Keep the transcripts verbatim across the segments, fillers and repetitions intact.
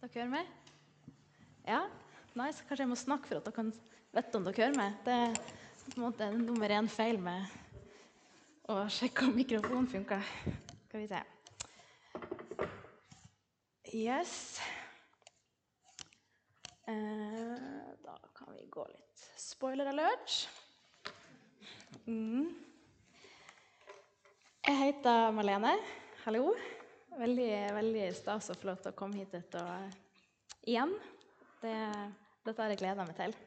Dere hører meg? Ja? Nice. Kanskje jeg må snakke for at dere kan vite om dere hører meg. Det er på en måte nummer én feil med å sjekke om mikrofonen funker. Skal vi se. Yes. Eh, da kan vi gå litt spoiler alert. Mm. Jeg heter Marlene. Hallo. Veldig, veldig stas og flott å komme hit etter og igjen. Det, dette har jeg gledet meg til.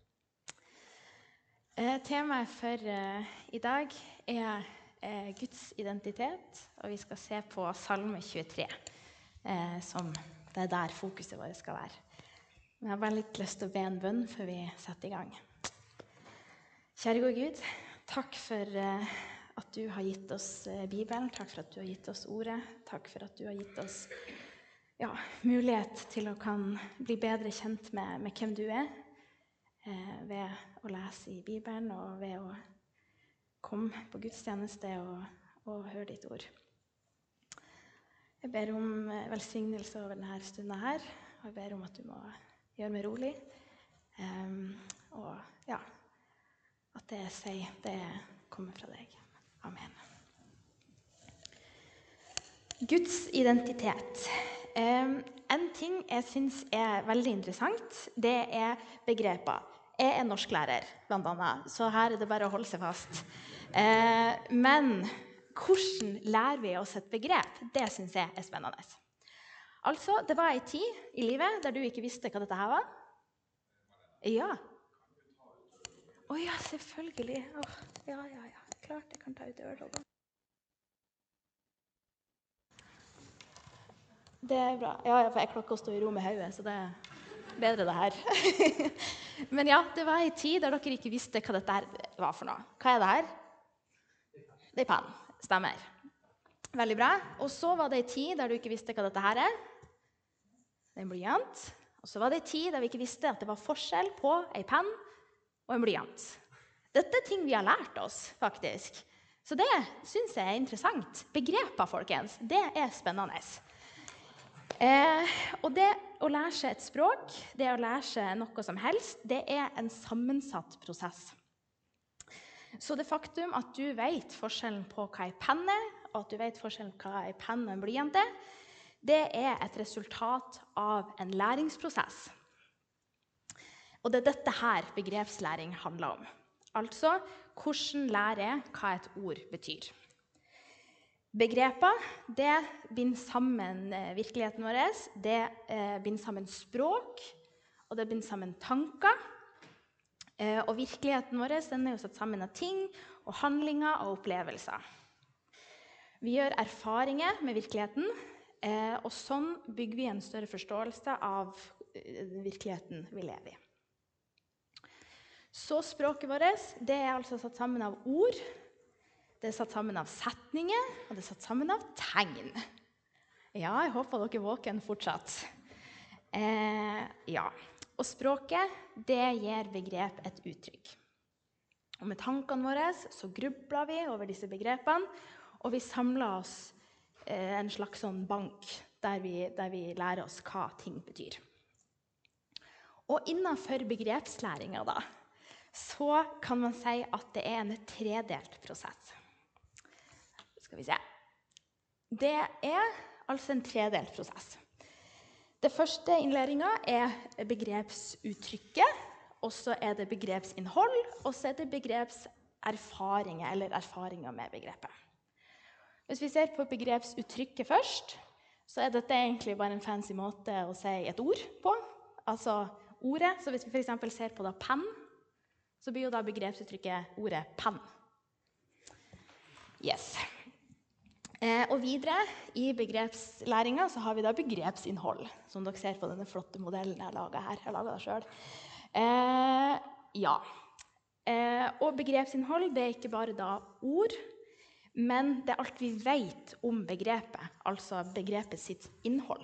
Eh, temaet for eh, i dag er eh, Guds identitet, og vi skal se på Salme tjuetre, eh, som det er der fokuset vårt skal være. Men jeg har bare litt lyst til å be en bønn før vi setter i gang. Kjære gode Gud, takk for eh, at du har gitt oss eh, Bibelen. Takk for at du har gitt oss ordet. Takk for at du har gitt oss ja, mulighet til å kan bli bedre kjent med, med hvem du er, eh, ved å lese i Bibelen og ved å komme på gudstjeneste og, og høre ditt ord. Jeg ber om eh, velsignelse over denne stunden her, og jeg ber om at du må gjøre meg rolig, um, og ja, at det jeg sier, det kommer fra deg. Amen. Guds identitet. Um, en ting jeg synes er veldig interessant, det er begreper. Jeg er norsklærer, blant annet, så her er det bare å holde seg fast. Uh, men hvordan lærer vi oss et begrep? Det synes jeg er spennende. Altså, det var en tid i livet der du ikke visste hva dette her var. Ja. Å ja, selvfølgelig. Oh, ja, ja, ja. Klart jeg kan ta ut øreloggen. Det er bra. Ja, for jeg klarer å stå i ro med hodet, så det er bedre det her. Men ja, det var en tid der dere ikke visste hva dette her var for noe. Hva er det her? Det er penn. Stemmer. Veldig bra. Og så var det en tid der du ikke visste hva dette her er. Det er en blyant. Og så var det en tid der vi ikke visste at det var forskjell på en penn og en blyant. Dette er ting vi har lært oss, faktisk. Så det synes jeg er interessant. Begreper, folkens, det er spennende. Eh, og det å lære seg et språk, det å lære seg noe som helst, det er en sammensatt prosess. Så det faktum at du vet forskjellen på hva en penn er, og at du vet forskjellen på hva en penn og en blyant er, det er et resultat av en læringsprosess. Og det er dette her begrepslæring handler om. Altså, hvordan lærer jeg hva et ord betyr. Begreper, det binder sammen virkeligheten vår, det binder sammen språk, og det binder sammen tanker. Og virkeligheten vår, den er jo satt sammen av ting, og handlinger og opplevelser. Vi gjør erfaringer med virkeligheten, og sånn bygger vi en større forståelse av virkeligheten vi lever i. Så språket vårt, det er altså satt sammen av ord, det er satt sammen av setninger, og det er satt sammen av tegn. Ja, jeg håper dere er våken fortsatt. Eh, ja, og språket, det gir begrep et uttrykk. Og med tankene våre så grubler vi over disse begrepene, og vi samler oss eh, en slags sånn bank der vi, der vi lærer oss hva ting betyr. Og innenfor begrepslæringen da, så kan man si at det er en tredelt prosess. Skal vi se. Det er altså en tredelt prosess. Det første innlæringen er begrepsuttrykket, og så er det begrepsinnhold, og så er det begrepserfaringer, eller erfaringer med begrepet. Hvis vi ser på begrepsuttrykket først, så er dette egentlig bare en fancy måte å si et ord på. Altså ordet, så hvis vi for eksempel ser på da penn, så blir jo da begrepsuttrykket ordet penn. Yes. Eh, og videre i begrepslæringen så har vi da begrepsinnhold, som dere ser på denne flotte modellen jeg laget her. Jeg laget det selv. Eh, ja. Eh, og begrepsinnhold, det er ikke bare da ord, men det er alt vi vet om begrepet, altså begrepet sitt innhold.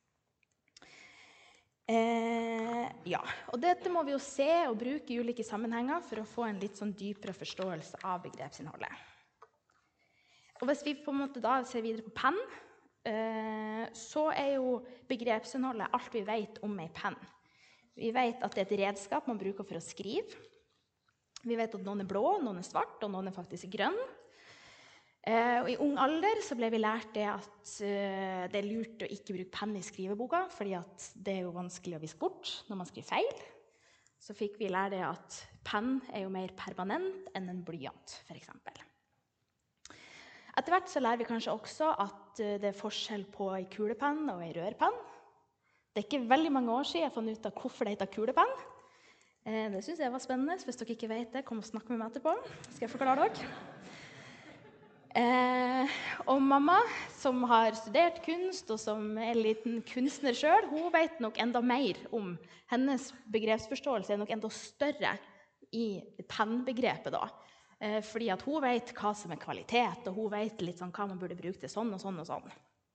Eh, ja, og dette må vi jo se og bruke i ulike sammenhenger for å få en litt sånn dypere forståelse av begrepsinnholdet. Og hvis vi på en måte da ser videre på penn, eh, så er jo begrepsinnholdet alt vi vet om en penn. Vi vet at det er et redskap man bruker for å skrive. Vi vet at noen er blå, noen er svart, og noen er faktisk grønn. Eh, og I ung alder så ble vi lært det at eh, det er lurt å ikke bruke penn i skriveboka, fordi at det er jo vanskelig å viske bort når man skriver feil. Så fikk vi lære det at penn er jo mer permanent enn en blyant, for eksempel. Etter hvert så lærer vi kanskje også at det er forskjell på en kulepenn og en rørpenn. Det er ikke veldig mange år siden jeg fant ut av hvorfor det heter kulepenn. Det synes jeg var spennende. Hvis dere ikke vet det, kom og snakk med meg etterpå. Skal jeg forklare dere? Eh, og mamma, som har studert kunst, og som er en liten kunstner selv, hun vet nok enda mer om hennes begrepsforståelse, er nok enda større i pennbegrepet da. Eh, fordi at hun vet hva som er kvalitet, og hun vet litt sånn hva man burde bruke til sånn og sånn og sånn.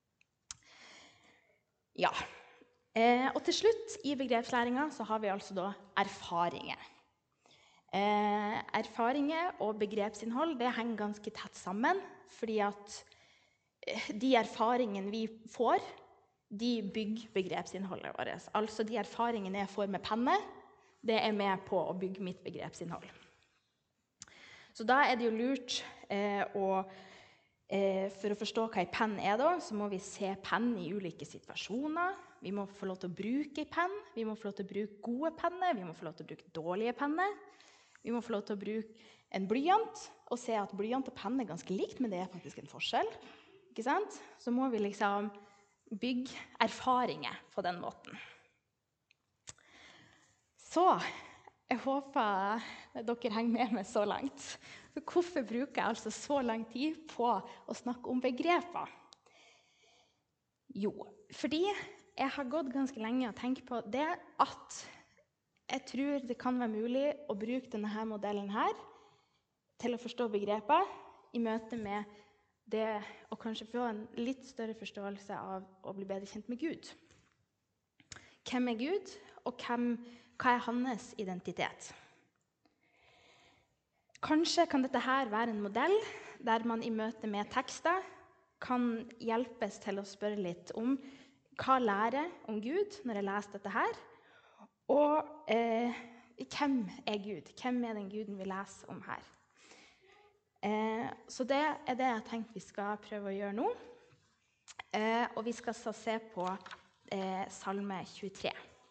Ja. Eh, og til slutt, i begrepslæringen, så har vi altså da erfaringer. Eh, erfaringer og begrepsinnhold, det henger ganske tett sammen, fordi at de erfaringene vi får, de bygger begrepsinnholdet vårt. Altså de erfaringene jeg får med penne, det er med på å bygge mitt begrepsinnhold. Så da er det jo lurt eh, å eh, for å forstå hva en penn er da, så må vi se penn i ulike situasjoner. Vi må få lov til å bruke en penn, vi må få lov til å bruke gode penner, vi må få lov til å bruke dårlige penner. Vi må få lov til å bruke en blyant, og se at blyant og penn er ganske likt, men det er faktisk en forskjell. Ikke sant? Så må vi liksom bygge erfaringer på den måten. Så, jeg håper dere henger med meg så langt. Så hvorfor bruker jeg altså så lang tid på å snakke om begreper? Jo, fordi jeg har gått ganske lenge og tenkt på det at jeg tror det kan være mulig å bruke denne her modellen her til å forstå begreper i møte med det å kanskje få en litt større forståelse av å bli bedre kjent med Gud. Hvem er Gud, og hvem, hva er hans identitet? Kanskje kan dette her være en modell der man i møte med tekster kan hjelpes til å spørre litt om hva lærer jeg om Gud når jeg leser dette her, og eh, hvem er Gud? Hvem er den Guden vi leser om her? Eh, så det er det jeg tenkte vi skal prøve å gjøre nå. Eh, og vi skal så se på eh, Salme tjuetre.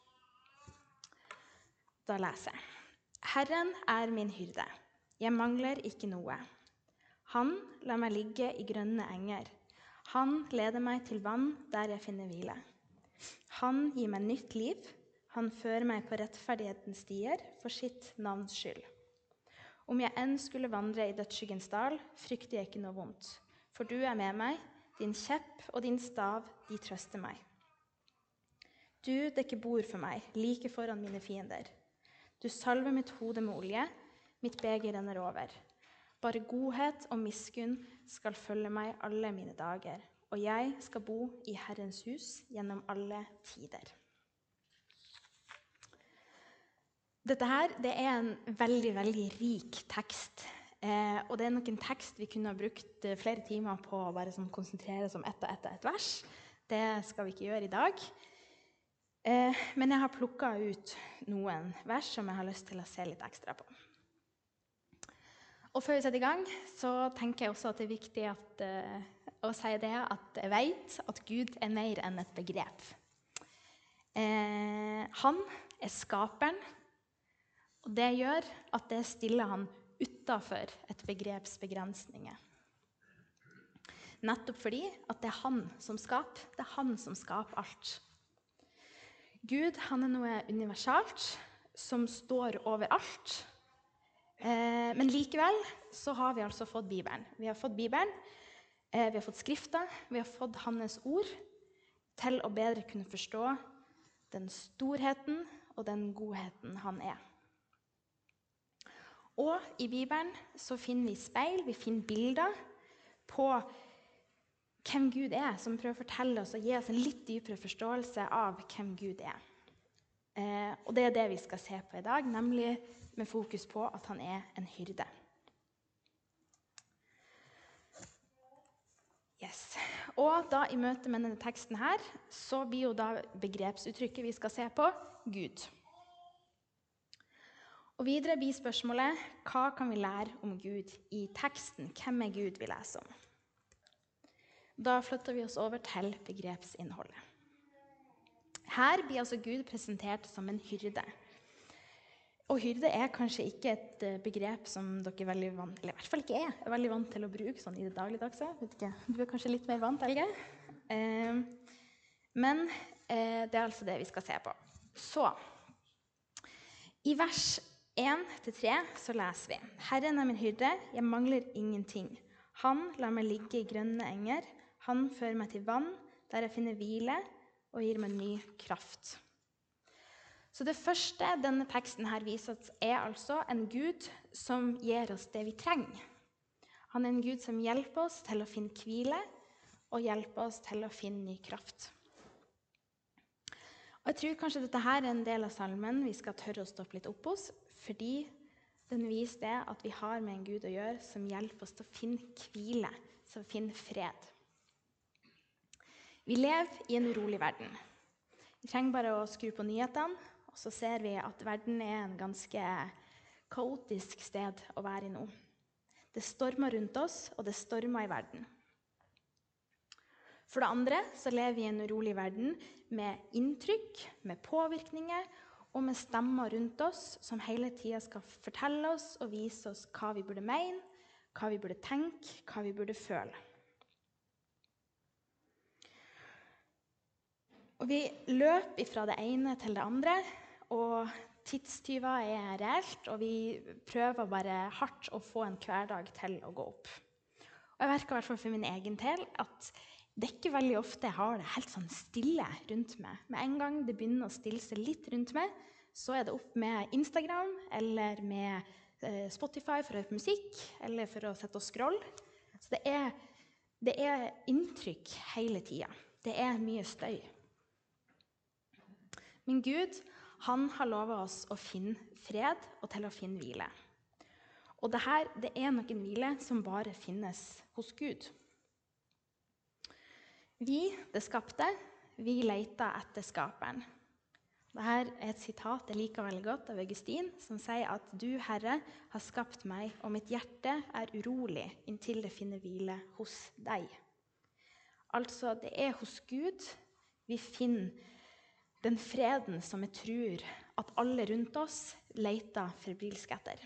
Da leser jeg. Herren er min hyrde. Jeg mangler ikke noe. Han lar meg ligge i grønne enger. Han leder meg til vann der jeg finner hvile. Han gir meg nytt liv. Han fører meg på rettferdighetens stier for sitt navns skyld. Om jeg enn skulle vandre i dødsskyggens dal, frykter jeg ikke noe vondt. For du er med meg, din kjepp og din stav, de trøster meg. Du dekker bord for meg, like foran mine fiender. Du salver mitt hode med olje, mitt beger renner over. Bare godhet og miskunn skal følge meg alle mine dager, og jeg skal bo i Herrens hus gjennom alle tider. Dette her, det er en veldig, veldig rik tekst, eh, og det er nok en tekst vi kunne ha brukt flere timer på å bare sånn konsentrere oss om ett og ett og ett vers. Det skal vi ikke gjøre i dag. Eh, men jeg har plukket ut noen vers som jeg har lyst til å se litt ekstra på. Og før vi setter i gang, så tenker jeg også at det er viktig at, uh, å si det at jeg vet at Gud er mer enn et begrep. Eh, han er skaperen, og det gjør at det stiller han utenfor et begreps begrensninger. Nettopp fordi at det er han som skaper, det er han som skaper alt. Gud, han er noe universalt som står over alt. Eh, men likevel så har vi altså fått Bibelen. Vi har fått Bibelen, eh, vi har fått skrifter, vi har fått hans ord til å bedre kunne forstå den storheten og den godheten han er. Og i Bibelen så finner vi speil, vi finner bilder på hvem Gud er, som prøver å fortelle oss og gi oss en litt dypere forståelse av hvem Gud er. Eh, og det er det vi skal se på i dag, nemlig med fokus på at han er en hyrde. Yes. Og da i møte med denne teksten her, så blir jo da begrepsuttrykket vi skal se på, Gud. Og videre blir spørsmålet, hva kan vi lære om Gud i teksten? Hvem er Gud vi leser om? Da flytter vi oss over til begrepsinnholdet. Her blir altså Gud presentert som en hyrde. Og hyrde er kanskje ikke et begrep som dere er veldig vant, eller i hvert fall ikke jeg, er veldig vant til å bruke sånn i det dagligdagse. Vet ikke, du er kanskje litt mer vant, Helge? Eh, men eh, det er altså det vi skal se på. Så, i vers en til tre så leser vi: Herren er min hyrde, jeg mangler ingenting. Han lar meg ligge i grønne enger. Han fører meg til vann, der jeg finner hvile, og gir meg ny kraft. Så det første denne teksten her viser oss er altså en Gud som gir oss det vi trenger. Han er en Gud som hjelper oss til å finne hvile, og hjelper oss til å finne ny kraft. Og jeg tror kanskje dette her er en del av salmen vi skal tørre å stoppe litt opp hos, fordi den viser det at vi har med en Gud å gjøre som hjelper oss til å finne hvile, til å finne fred. Vi lever i en urolig verden. Vi trenger bare å skru på nyhetene, og så ser vi at verden er en ganske kaotisk sted å være i nå. Det stormer rundt oss, og det stormer i verden. For det andre så lever vi i en urolig verden med inntrykk, med påvirkninger, og med stemmer rundt oss som hele tiden skal fortelle oss og vise oss hva vi burde mene, hva vi burde tenke, hva vi burde føle. Og vi løper fra det ene til det andre, og tidstyver er reelt, og vi prøver bare hardt å få en hverdag til å gå opp. Og jeg merker i hvert fall for min egen del at det er ikke veldig ofte jeg har det helt sånn stille rundt meg. Med en gang det begynner å stille seg litt rundt meg, så er det opp med Instagram, eller med eh, Spotify for å høre på musikk, eller for å sette og scrolle. Så det er, det er inntrykk hele tiden. Det er mye støy. Men Gud, han har lovet oss å finne fred og til å finne hvile. Og dette, det er nok en hvile som bare finnes hos Gud. Vi, det skapte, vi leter etter skaperen. Dette er et sitat jeg liker veldig godt av Augustin, som sier at «Du, Herre, har skapt meg, og mitt hjerte er urolig inntil det finner hvile hos deg». Altså, det er hos Gud vi finner den freden som jeg tror at alle rundt oss leter febrilsk etter.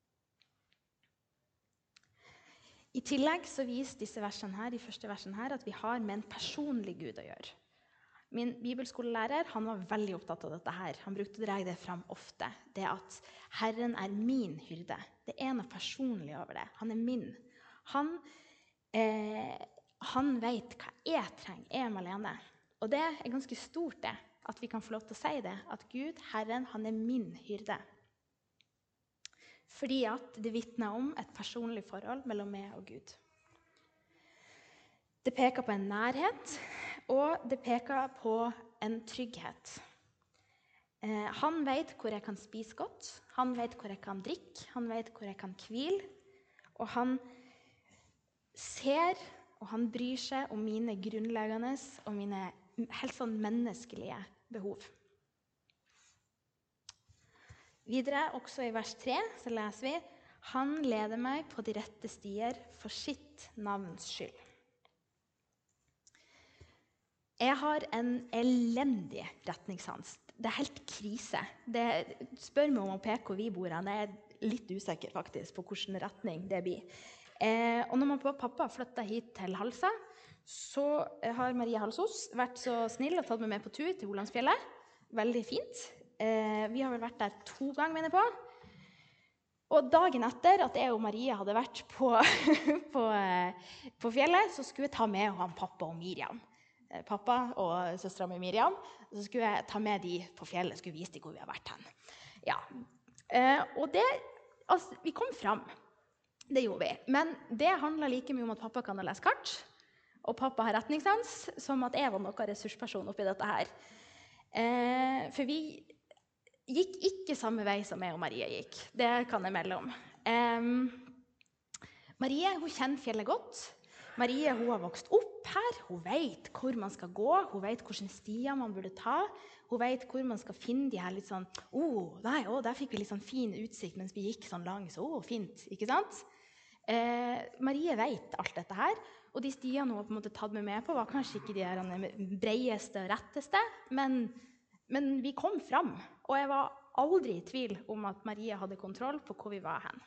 I tillegg så viser disse versene her, de første versene her, at vi har med en personlig Gud å gjøre. Min bibelskolelærer, han var veldig opptatt av dette her. Han brukte å dra det fram ofte. Det at Herren er min hyrde. Det er noe personlig over det. Han er min. Han, eh, han vet hva jeg trenger. Jeg er alene. Og det er ganske stort det, at vi kan få lov til å si det, at Gud, Herren, han er min hyrde. Fordi at det vitner om et personlig forhold mellom meg og Gud. Det peker på en nærhet, og det peker på en trygghet. Eh, han vet hvor jeg kan spise godt, han vet hvor jeg kan drikke, han vet hvor jeg kan hvile, og han ser, og han bryr seg om mine grunnleggende og mine helt sånn menneskelige behov. Videre, også i vers tre, så leser vi: Han leder meg på de rette stier for sitt navns skyld. Jeg har en elendig retningssans. Det er helt krise. Det spør meg om å peke hvor vi bor. Jeg er litt usikker faktisk på hvilken retning det blir. Eh, og når man pappa flyttet hit til Halsa, så har Maria Halsos vært så snill og tatt meg med på tur til Olandsfjellet. Veldig fint. Eh, vi har vel vært der to ganger, mener jeg på. Og dagen etter at jeg og Maria hadde vært på, på, på fjellet, så skulle jeg ta med han pappa og Miriam. Eh, pappa og søstera mi Miriam. Så skulle jeg ta med de på fjellet, skulle vise dem hvor vi har vært hen. Ja. Eh, og det, altså, vi kom fram. Det gjorde vi. Men det handler like mye om at pappa kan ha lest kart, og pappa har retningssans, som at jeg var noe ressursperson oppi dette her. Eh, for vi gikk ikke samme vei som jeg og Marie gikk. Det kan jeg melde om. Eh, Marie, hun kjenner fjellet godt, Marie hun har vokst opp her, hun vet hvor man skal gå, hun vet hvilke stier man burde ta, hun vet hvor man skal finne de her litt sånn, «Åh, nei, å, der fikk vi litt sånn fin utsikt mens vi gikk sånn langs, åh, fint», ikke sant? Eh, Marie vet alt dette her, og de stiene hun har på en måte tatt med meg på var kanskje ikke de her breieste og retteste, men, men vi kom fram, og jeg var aldri i tvil om at Marie hadde kontroll på hvor vi var hen.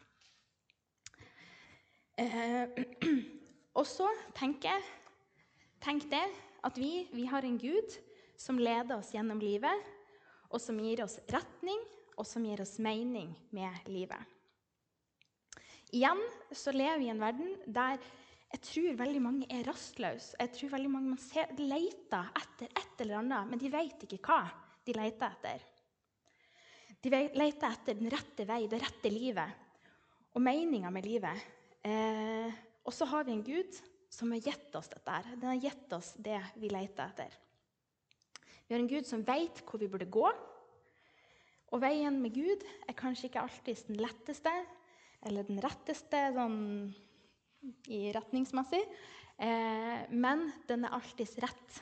Eh, og så tenker jeg, tenk det, at vi, vi har en Gud som leder oss gjennom livet, og som gir oss retning, og som gir oss mening med livet. Igjen så lever vi i en verden der jeg tror veldig mange er rastløse. Jeg tror veldig mange man ser, leter etter et eller annet, men de vet ikke hva de leter etter. De leter etter den rette vei, det rette livet, og meningen med livet. Eh, og så har vi en Gud som har gitt oss dette her. Den har gitt oss det vi leter etter. Vi har en Gud som vet hvor vi burde gå, og veien med Gud er kanskje ikke alltid den letteste, eller den retteste sånn, i retningsmessig, eh, men den er alltid rett.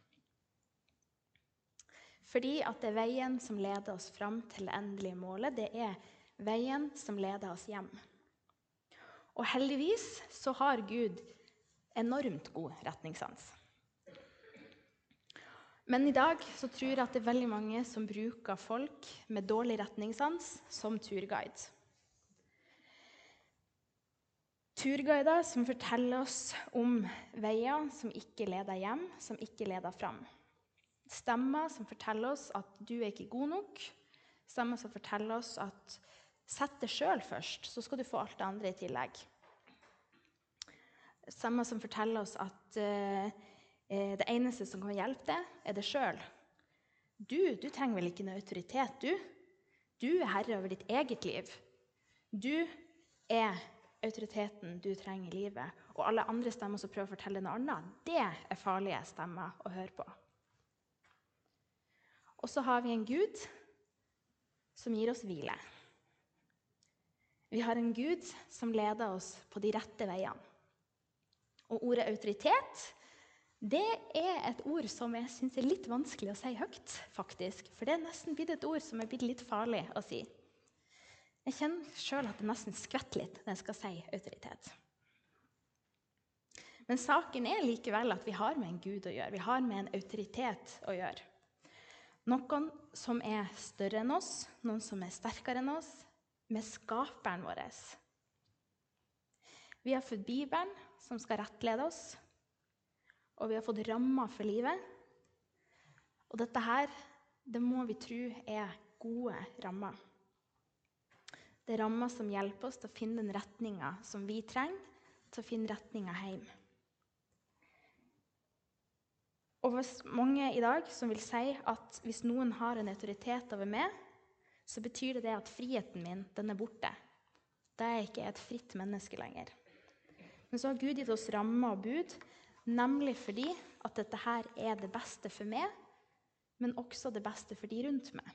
Fordi at det er veien som leder oss fram til det endelige målet, det er veien som leder oss hjem. Og heldigvis så har Gud enormt god retningssans. Men i dag så tror jeg at det er veldig mange som bruker folk med dårlig retningssans som turguide. Turguider som forteller oss om veier som ikke leder hjem, som ikke leder fram. Stemmer som forteller oss at du er ikke god nok. Stemmer som forteller oss at sett det selv først, så skal du få alt det andre i tillegg. Stemmer som forteller oss at uh, det eneste som kan hjelpe deg, er det selv. Du, du trenger vel ikke noe autoritet, du? Du er herre over ditt eget liv. Du er autoriteten du trenger i livet, og alle andre stemmer som prøver å fortelle noe annet, det er farlige stemmer å høre på. Og så har vi en Gud som gir oss hvile. Vi har en Gud som leder oss på de rette veiene. Og ordet autoritet, det er et ord som jeg synes er litt vanskelig å si høyt, faktisk. For det er nesten blitt et ord som er blitt litt farlig å si. Jeg kjenner selv at det nesten skvetter litt når jeg skal si autoritet. Men saken er likevel at vi har med en Gud å gjøre. Vi har med en autoritet å gjøre. Noen som er større enn oss, noen som er sterkere enn oss, med skaperen vår. Vi har fått Bibelen som skal rettlede oss, og vi har fått rammer for livet. Og dette her, det må vi tro er gode rammer. Det er rammer som hjelper oss til å finne den retningen som vi trenger, til å finne retningen hjem. Og hvis mange i dag som vil si at hvis noen har en autoritet over meg, så betyr det det at friheten min, den er borte. Da er jeg ikke et fritt menneske lenger. Men så har Gud gitt oss rammer og bud, nemlig fordi at dette her er det beste for meg, men også det beste for de rundt meg.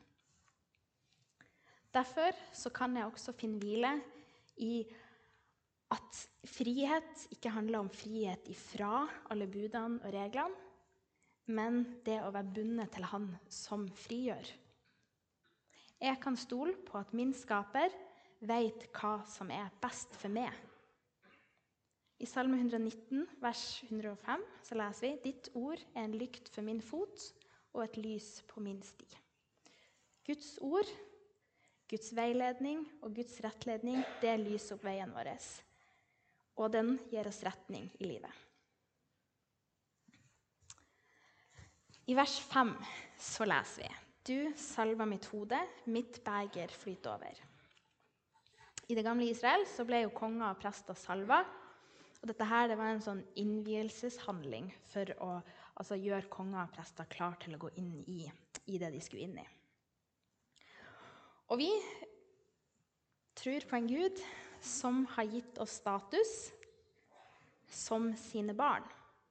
Derfor så kan jeg også finne hvile i at frihet ikke handler om frihet ifra alle budene og reglene, men det å være bundet til han som frigjør. Jeg kan stole på at min skaper vet hva som er best for meg. I Salme one nineteen, vers one hundre og fem, så leser vi: «Ditt ord er en lykt for min fot og et lys på min sti.» Guds ord, Guds veiledning og Guds rettledning, det lyser opp veien vår. Og den gir oss retning i livet. I vers fem så leser vi: «Du salva mitt hode, mitt beger flyter over.» I det gamle Israel så ble jo konger og prester salva, og dette her det var en sånn innvielseshandling for å altså, gjøre konger og prester klar til å gå inn i, i det de skulle inn i. Og vi tror på en Gud som har gitt oss status som sine barn.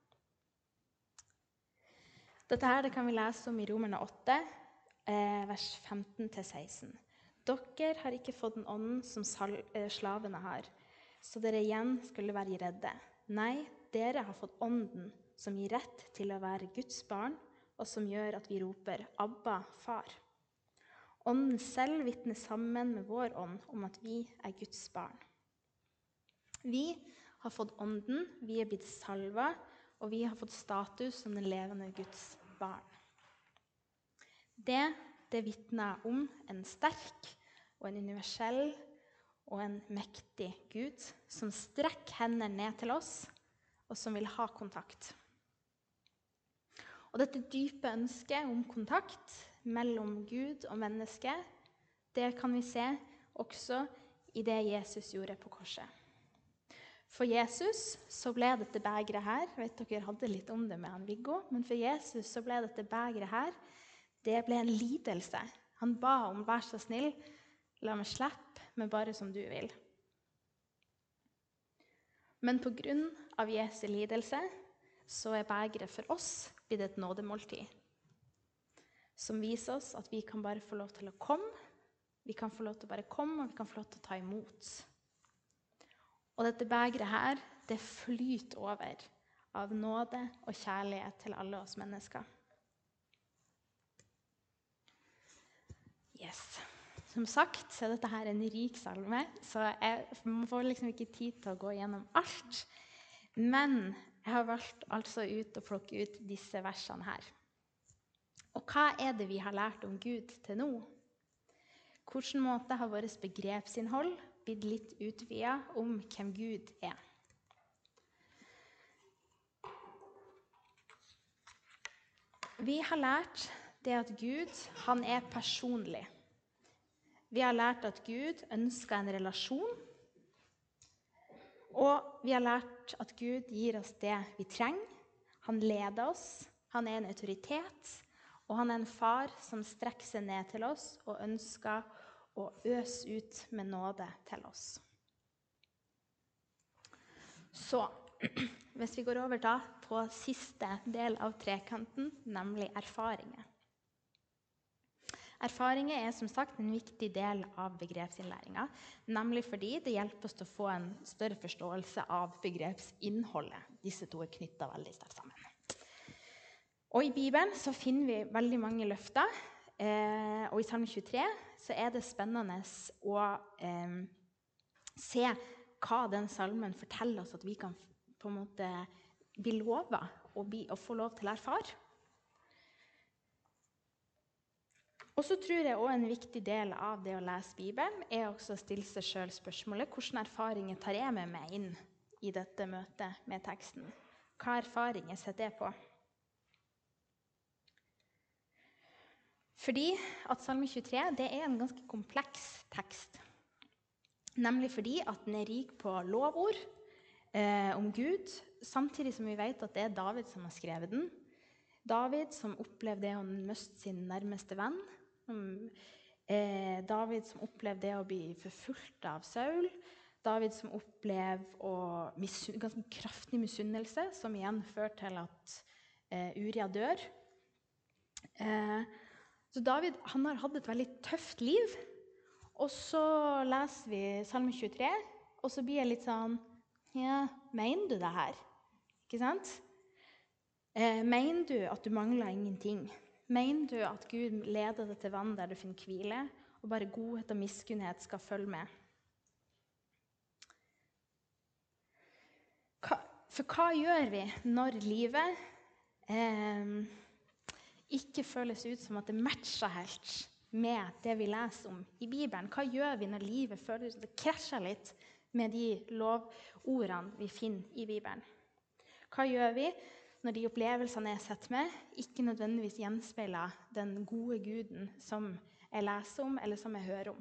Dette her det kan vi lese om i Romerne åtte, eh, vers femten til seksten. «Dere har ikke fått den ånden som sal- eh, slavene har, så dere igjen skulle være redde. Nei, dere har fått ånden som gir rett til å være Guds barn, og som gjør at vi roper Abba, far. Ånden selv vitner sammen med vår ånd om at vi er Guds barn. Vi har fått ånden, vi er blitt salva, og vi har fått status som den levende Guds barn. Det, det vitner om en sterk og en universell og en mektig Gud som strekker hendene ned til oss, og som vil ha kontakt. Og dette dype ønsket om kontakt mellom Gud og menneske, det kan vi se også i det Jesus gjorde på korset. For Jesus så ble dette begeret her, jeg vet dere hadde litt om det med han Viggo, men for Jesus så ble dette begeret her, det ble en lidelse. Han ba om, vær så snill, la meg slippe, men bare som du vil. Men på grunn av Jesu lidelse, så er begeret for oss blitt et nådemåltid, som viser oss at vi kan bare få lov til å komme, vi kan få lov til å bare komme, og vi kan få lov til å ta imot. Og dette begeret her, det flyter over av nåde og kjærlighet til alle oss mennesker. Yes. Som sagt, så er dette her en rik salme, så jeg får liksom ikke tid til å gå gjennom alt. Men jeg har valgt altså ut å plukke ut disse versene her. Og hva er det vi har lært om Gud til nå? Hvordan måte har vårt begrepsinnhold blitt litt utvidet om hvem Gud er? Vi har lært det at Gud, han er personlig. Vi har lært at Gud ønsker en relasjon, og vi har lært at Gud gir oss det vi trenger. Han leder oss, han er en autoritet, og han er en far som strekker seg ned til oss og ønsker å øse ut med nåde til oss. Så, hvis vi går over da på siste del av trekanten, nemlig erfaringer. Erfaringer er som sagt en viktig del av begrepsinnlæringen, nemlig fordi det hjelper oss til å få en større forståelse av begrepsinnholdet. Disse to er knyttet veldig sterkt sammen. Og i Bibelen så finner vi veldig mange løfter, eh, og i Salme tjuetre så er det spennende å eh, se hva den salmen forteller oss at vi kan på en måte bli lovet og, bli, og få lov til å erfare. Og så tror jeg også en viktig del av det å lese Bibelen er også å stille seg selv spørsmålet, hvilke erfaringer tar jeg med meg inn i dette møtet med teksten? Hva erfaringer setter jeg på? Fordi at Salme tjuetre det er en ganske kompleks tekst. Nemlig fordi at den er rik på lovord eh, om Gud, samtidig som vi vet at det er David som har skrevet den. David som opplevde det å miste sin nærmeste venn. Eh, David som opplevde det å bli forfulgt av Saul. David som opplevde å misun- ganske kraftig misunnelse, som igjen fører til at eh, Uria dør. Eh, så David han har hatt et veldig tøft liv. Og så leser vi Salme tjuetre, og så blir jeg litt sånn, ja, mener du det her? Ikke sant? Eh, mener du at du mangler ingenting? Mener du at Gud leder deg til vann der du finner hvile, og bare godhet og miskunnhet skal følge med? Hva, for hva gjør vi når livet eh, ikke føles ut som at det matcher helt med det vi leser om i Bibelen? Hva gjør vi når livet føles ut som det krasjer litt med de lovordene vi finner i Bibelen? Hva gjør vi når de opplevelsene jeg setter med, ikke nødvendigvis gjenspeiler den gode Guden som jeg leser om, eller som jeg hører om?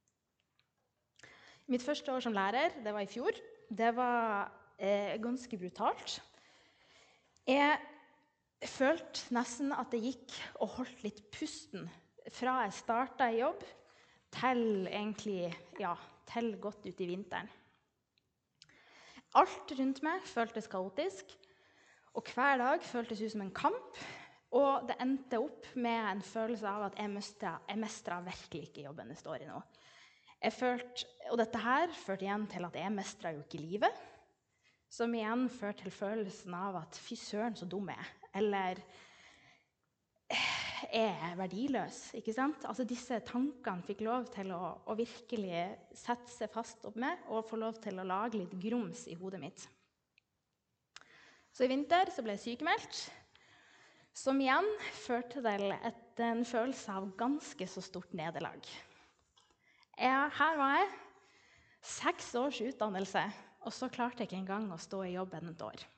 Mitt første år som lærer, det var i fjor, det var eh, ganske brutalt. Jeg følte nesten at det gikk og holdt litt pusten fra jeg startet i jobb til egentlig, ja, til godt ut i vinteren. Alt rundt meg føltes kaotisk, og hver dag føltes ut som en kamp, og det endte opp med en følelse av at jeg mestret, jeg mestret virkelig ikke jobben jeg står i nå. Jeg følte, og dette her førte igjen til at jeg mestret jo ikke livet. som igjen fører til følelsen av at fy søren så dum jeg er, eller er jeg verdiløs, ikke sant? Altså disse tankene fikk lov til å, å virkelig sette seg fast opp med, og få lov til å lage litt grums i hodet mitt. Så i vinter så ble jeg sykemeldt, som igjen førte til et, en følelse av ganske så stort nederlag. Jeg, her var jeg, seks års utdannelse, og så klarte jeg ikke engang å stå i jobben et år.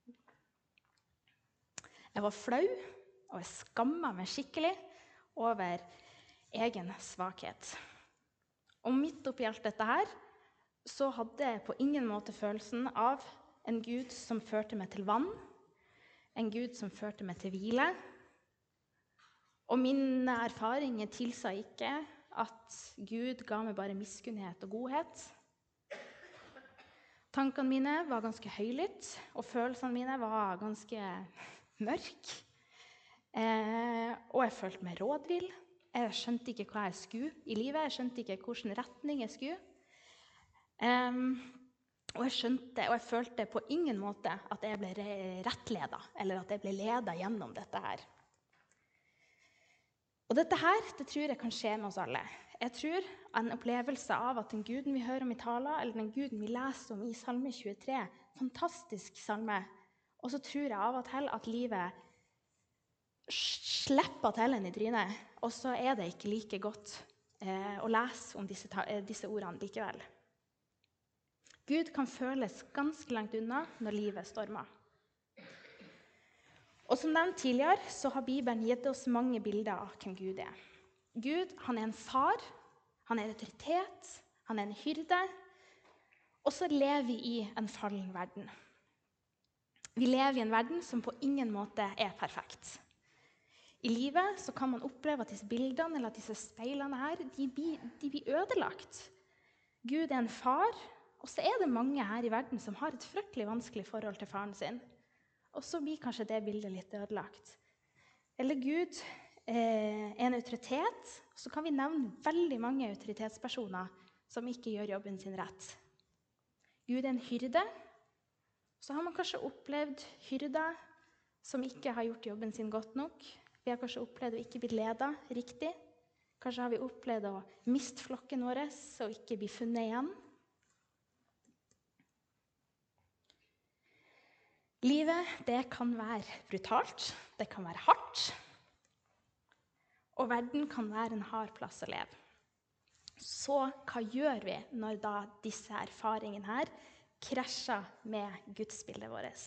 Jeg var flau, og jeg skammet meg skikkelig over egen svakhet. Og midt oppi alt dette her, så hadde jeg på ingen måte følelsen av en Gud som førte meg til vann, en Gud som førte meg til hvile. Og mine erfaringer tilsa ikke at Gud ga meg bare miskunnhet og godhet. Tankene mine var ganske høylytt, og følelsene mine var ganske mørke. Eh, og jeg følte meg rådvill. Jeg skjønte ikke hva jeg skulle i livet. Jeg skjønte ikke hvilken retning jeg skulle. Eh, og jeg skjønte, og jeg følte på ingen måte at jeg ble rettledet, eller at jeg ble ledet gjennom dette her. Og dette her, det tror jeg kan skje med oss alle. Jeg tror en opplevelse av at den Guden vi hører om i taler, eller den Guden vi leser om i Salme tjuetre, fantastisk salme, og så tror jeg av og til at livet slipper til en i trynet, og så er det ikke like godt eh, å lese om disse, disse ordene likevel. Gud kan føles ganske langt unna når livet stormer. Og som nevnt tidligere, så har Bibelen gitt oss mange bilder av hvem Gud er. Gud, han er en far, han er en autoritet, han er en hyrde, og så lever vi i en fallen verden. Vi lever i en verden som på ingen måte er perfekt. I livet så kan man oppleve at disse bildene eller at disse speilene her, de blir, de blir ødelagt. Gud er en far, og så er det mange her i verden som har et fryktelig vanskelig forhold til faren sin. Og så blir kanskje det bildet litt ødelagt. Eller Gud eh, er en autoritet, så kan vi nevne veldig mange autoritetspersoner som ikke gjør jobben sin rett. Gud er en hyrde, så har man kanskje opplevd hyrder som ikke har gjort jobben sin godt nok. Vi har kanskje opplevd å ikke bli ledet riktig. Kanskje har vi opplevd å miste flokken vår og ikke bli funnet igjen. Livet, det kan være brutalt, det kan være hardt, og verden kan være en hard plass å leve. Så hva gjør vi når da disse erfaringene her krasjer med gudsbildet vårt?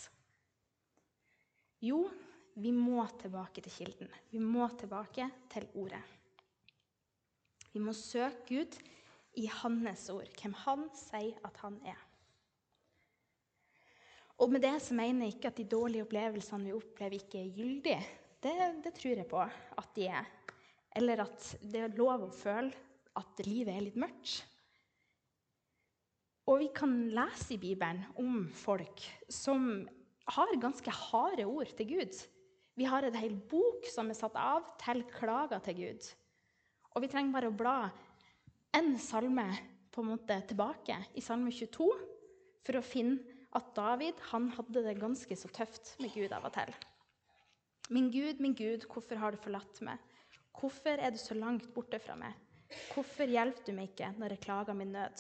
Jo, vi må tilbake til kilden. Vi må tilbake til ordet. Vi må søke Gud i hans ord, hvem han sier at han er. Og med det så mener jeg ikke at de dårlige opplevelsene vi opplever ikke er gyldige. Det, det tror jeg på at de er. Eller at det er lov å føle at livet er litt mørkt. Og vi kan lese i Bibelen om folk som har ganske harde ord til Gud. Vi har en hel bok som er satt av til klager til Gud. Og vi trenger bare å bla en salme på en måte tilbake i salme tjueto for å finne at David han hadde det ganske så tøft med Gud av og til. Min Gud, min Gud, hvorfor har du forlatt meg? Hvorfor er du så langt borte fra meg? Hvorfor hjelper du meg ikke når jeg klager min nød?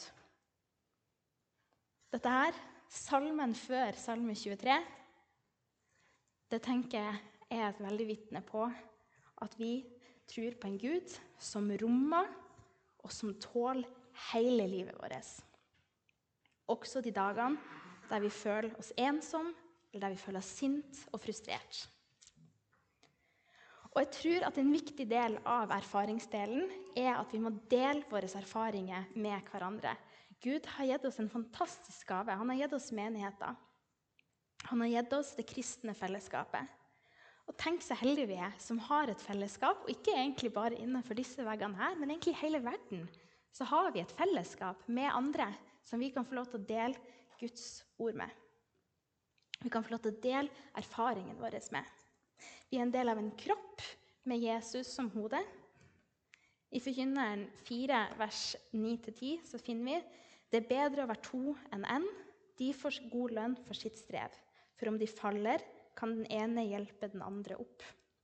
Dette her, salmen før salme tjuetre, det tenker jeg er et veldig vitne på at vi tror på en Gud som rommer og som tåler hele livet vårt. Også de dagene der vi føler oss ensom, eller der vi føler oss sint og frustrert. Og jeg tror at en viktig del av erfaringsdelen er at vi må dele våre erfaringer med hverandre. Gud har gitt oss en fantastisk gave. Han har gitt oss menigheter. Han har gitt oss det kristne fellesskapet. Og tenk så heldige vi er som har et fellesskap, og ikke egentlig bare innenfor disse veggene her, men egentlig i hele verden, så har vi et fellesskap med andre som vi kan få lov til å dele Guds ord med. Vi kan få lov til å dele erfaringen vår med. Vi er en del av en kropp med Jesus som hode. I Forkynneren fire, vers ni til ti, så finner vi det er bedre å være to enn en, de får god lønn for sitt strev. For om de faller, kan den ene hjelpe den andre opp.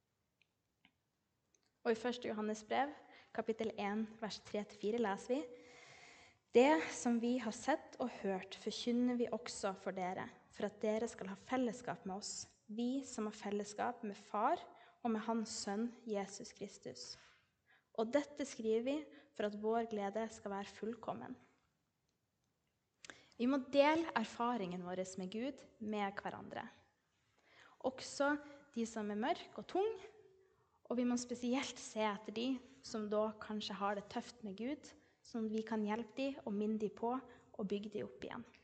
Og i første Johannes brev, kapittel én, vers tre til fire, leser vi: Det som vi har sett og hørt, forkynner vi også for dere, for at dere skal ha fellesskap med oss, vi som har fellesskap med Far og med Hans Sønn, Jesus Kristus. Og dette skriver vi for at vår glede skal være fullkommen. Vi må dele erfaringen vår med Gud med hverandre. Også de som er mørke og tunge, og vi må spesielt se etter de som da kanskje har det tøft med Gud, sånn at vi kan hjelpe de og minne de på og bygge de opp igjen.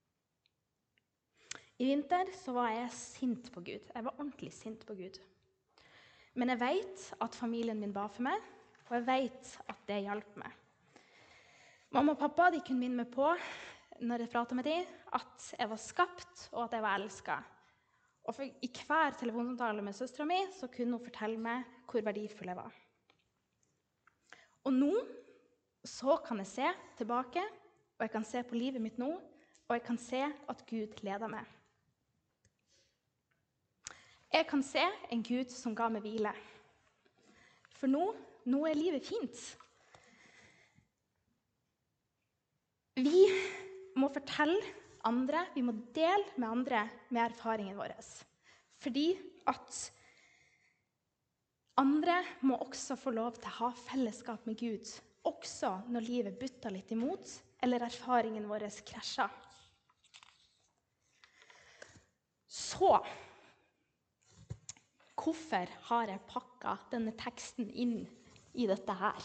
I vinter så var jeg sint på Gud. Jeg var ordentlig sint på Gud. Men jeg vet at familien min ba for meg, og jeg vet at det hjalp meg. Mamma og pappa de kunne minne meg på, når jeg pratet med dem, at jeg var skapt og at jeg var elsket. Og for, i hver telefonsamtale med søstera mi så kunne hun fortelle meg hvor verdifull jeg var. Og nå så kan jeg se tilbake, og jeg kan se på livet mitt nå, og jeg kan se at Gud leder meg. Jeg kan se en Gud som ga meg hvile. For nå, nå er livet fint. Vi må fortelle andre, vi må dele med andre med erfaringen vår. Fordi at andre må også få lov til å ha fellesskap med Gud, også når livet butter litt imot, eller erfaringen vår krasjer. Så, hvorfor har jeg pakket denne teksten inn i dette her?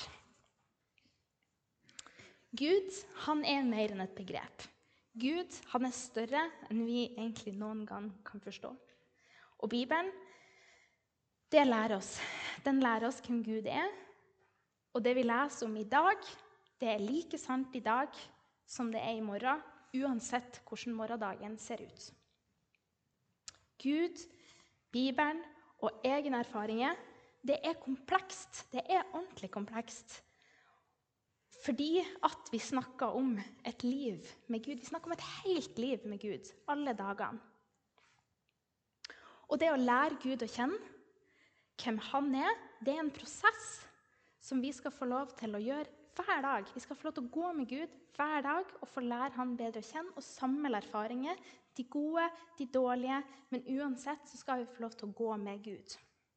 Gud, han er mer enn et begrep. Gud, han er større enn vi egentlig noen gang kan forstå. Og Bibelen, det lærer oss. Den lærer oss hvem Gud er. Og det vi leser om i dag, det er like sant i dag som det er i morgen, uansett hvordan morgendagen ser ut. Gud, Bibelen og egne erfaringer, det er komplekst. Det er ordentlig komplekst. Fordi at vi snakker om et liv med Gud. Vi snakker om et helt liv med Gud, alle dagene. Og det å lære Gud å kjenne, hvem han er, det er en prosess som vi skal få lov til å gjøre hver dag. Vi skal få lov til å gå med Gud hver dag og få lære han bedre å kjenne og samle erfaringer, de gode, de dårlige, men uansett så skal vi få lov til å gå med Gud.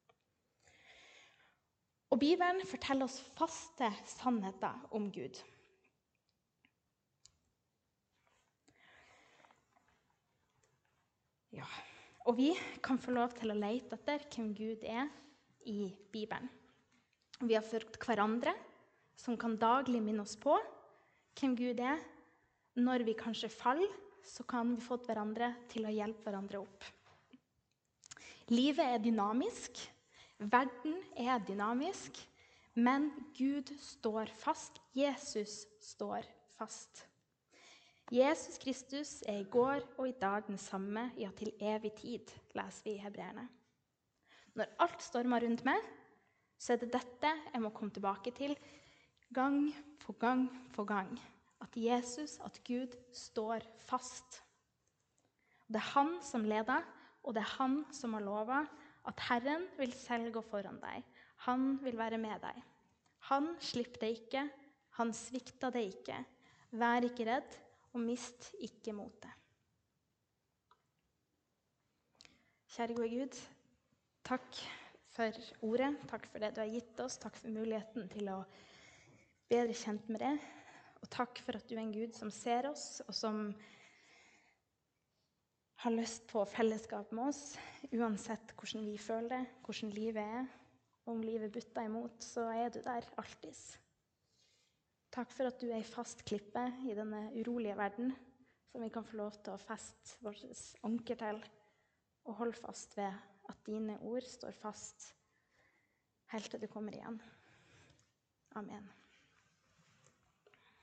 Og Bibelen forteller oss faste sannheter om Gud. Ja, og vi kan få lov til å lete etter hvem Gud er i Bibelen. Vi har fulgt hverandre som kan daglig minne oss på hvem Gud er. Når vi kanskje faller, så kan vi få hverandre til å hjelpe hverandre opp. Livet er dynamisk. Verden er dynamisk, men Gud står fast. Jesus står fast. Jesus Kristus er i går og i dag den samme, ja til evig tid, leser vi i Hebreerne. Når alt stormer rundt meg, så er det dette jeg må komme tilbake til gang på gang på gang. At Jesus, at Gud står fast. Det er han som leder, og det er han som har lovet at Herren vil selv gå foran deg. Han vil være med deg. Han slipper deg ikke, han svikter deg ikke. Vær ikke redd, og mist ikke motet. Kjære gode Gud, takk for ordet, takk for det du har gitt oss, takk for muligheten til å bedre kjent med det, og takk for at du er en Gud som ser oss, og som har lyst på fellesskap med oss, uansett hvordan vi føler det, hvordan livet er. Og om livet butter imot, så er du der alltid. Takk for at du er i fast klippe i denne urolige verden, som vi kan få lov til å feste vårt anker til, og holde fast ved at dine ord står fast helt til du kommer igjen. Amen.